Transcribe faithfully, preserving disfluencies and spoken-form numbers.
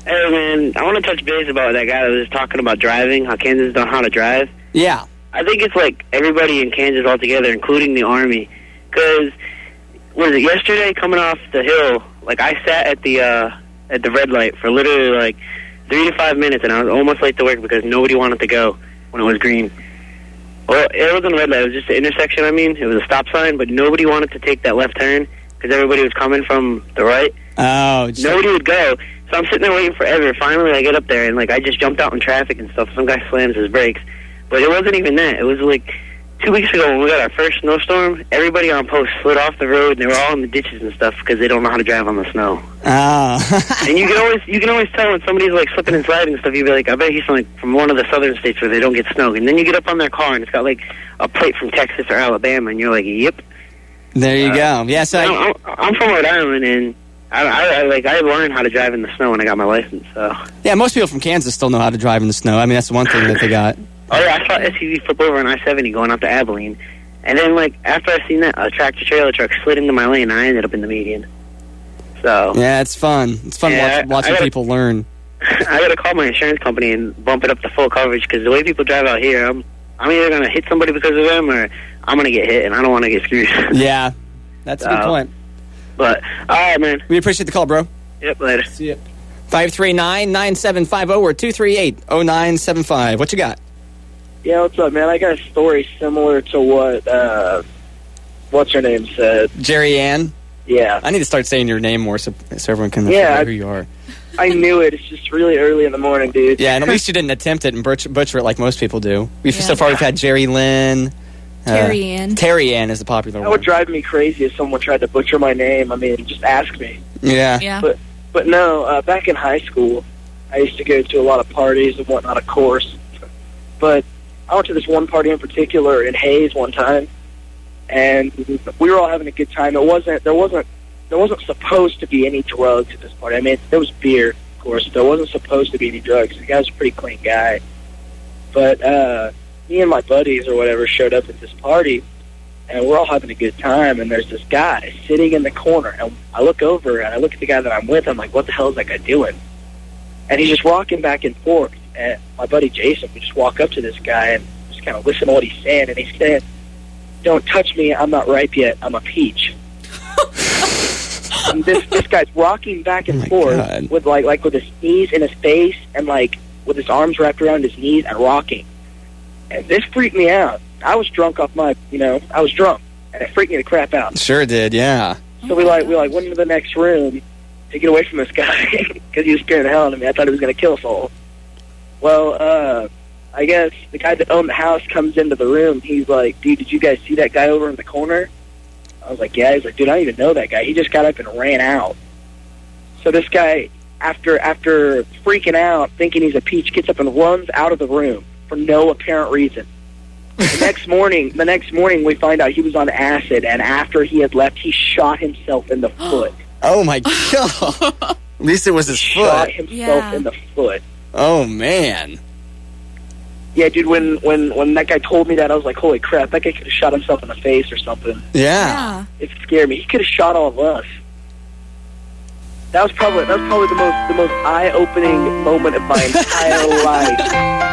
Hey, man, I want to touch base about that guy that was talking about driving, how Kansas don't know how to drive. Yeah. I think it's like everybody in Kansas all together, including the Army. Because, what is it, yesterday coming off the hill, like I sat at the uh, at the red light for literally like three to five minutes, and I was almost late to work because nobody wanted to go when it was green. Well, it wasn't a red light. It was just an intersection, I mean. It was a stop sign, but nobody wanted to take that left turn because everybody was coming from the right. Oh. Nobody would go. So I'm sitting there waiting forever. Finally, I get up there, and, like, I just jumped out in traffic and stuff. Some guy slams his brakes. But it wasn't even that. It was, like, two weeks ago when we got our first snowstorm, everybody on post slid off the road, and they were all in the ditches and stuff because they don't know how to drive on the snow. Oh. And you can always you can always tell when somebody's, like, slipping and sliding and stuff. You'd be like, I bet he's from, like, from one of the southern states where they don't get snow. And then you get up on their car, and it's got, like, a plate from Texas or Alabama, and you're like, yep. There you uh, go. Yeah, so I'm, I'm from Rhode Island, and I, I, I like I learned how to drive in the snow when I got my license. So yeah, most people from Kansas still know how to drive in the snow. I mean, that's the one thing that they got. Oh yeah, I saw S U V flip over on I seventy going up to Abilene, and then like after I seen that, a tractor trailer truck slid into my lane, and I ended up in the median. So yeah, it's fun. It's fun yeah, watch, watching gotta, people learn. I got to call my insurance company and bump it up to full coverage because the way people drive out here, I'm I'm either gonna hit somebody because of them or I'm gonna get hit, and I don't want to get screwed. Yeah, that's so, a good point. But all right, man. We appreciate the call, bro. Yep, later. See ya. five three nine, nine seven five zero or two three eight, zero nine seven five. What you got? Yeah, what's up, man? I got a story similar to what, uh, what's her name said. Jerry Ann? Yeah. I need to start saying your name more so, so everyone can yeah, figure who you are. I knew it. It's just really early in the morning, dude. Yeah, and at least you didn't attempt it and butcher, butcher it like most people do. We've Yeah. So far, we've had Jerry Lynn. Terry uh, Ann. Terry Ann is the popular that one. That would drive me crazy if someone tried to butcher my name. I mean, just ask me. Yeah. Yeah. But, but no, uh, back in high school, I used to go to a lot of parties and whatnot, of course. But I went to this one party in particular in Hayes one time, and we were all having a good time. It wasn't there wasn't there wasn't supposed to be any drugs at this party. I mean, there was beer, of course. There wasn't supposed to be any drugs. The guy was a pretty clean guy. But uh, me and my buddies or whatever showed up at this party, and we're all having a good time. And there's this guy sitting in the corner, and I look over and I look at the guy that I'm with. I'm like, what the hell is that guy doing? And he's just walking back and forth. And my buddy Jason would just walk up to this guy and just kind of listen to what he's saying. And he's saying, "Don't touch me. I'm not ripe yet. I'm a peach." And this this guy's rocking back and oh forth God. with like like with his knees in his face and like with his arms wrapped around his knees and rocking. And this freaked me out. I was drunk off my, you know, I was drunk, and it freaked me the crap out. Sure did, yeah. So we like we like went into the next room to get away from this guy because he was scaring the hell out of me. I thought he was going to kill us all. Well, uh, I guess the guy that owned the house comes into the room. He's like, "Dude, did you guys see that guy over in the corner?" I was like, "Yeah." He's like, "Dude, I don't even know that guy. He just got up and ran out." So this guy, after after freaking out, thinking he's a peach, gets up and runs out of the room for no apparent reason. The next morning, the next morning, we find out he was on acid, and after he had left, he shot himself in the foot. Oh my God! At least it was his he foot. Shot himself Yeah. in the foot. Oh man! Yeah, dude. When when when that guy told me that, I was like, "Holy crap! That guy could have shot himself in the face or something." Yeah. Yeah. It scared me. He could have shot all of us. That was probably that was probably the most the most eye opening moment of my entire life.